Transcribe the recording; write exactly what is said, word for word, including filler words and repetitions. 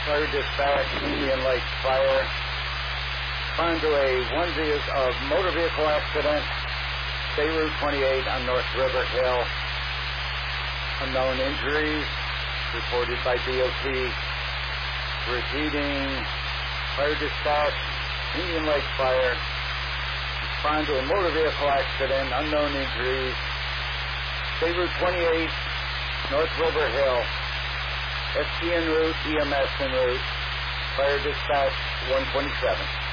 Fire dispatch, Indian Lake Fire. Respond to a onesie of motor vehicle accident, State Route twenty-eight on North River Hill. Unknown injuries reported by D O T. Repeating, fire dispatch, Indian Lake Fire. Respond to a motor vehicle accident, unknown injuries, State Route twenty-eight, North River Hill. S P en route, E M S en route. Fire dispatch one twenty-seven.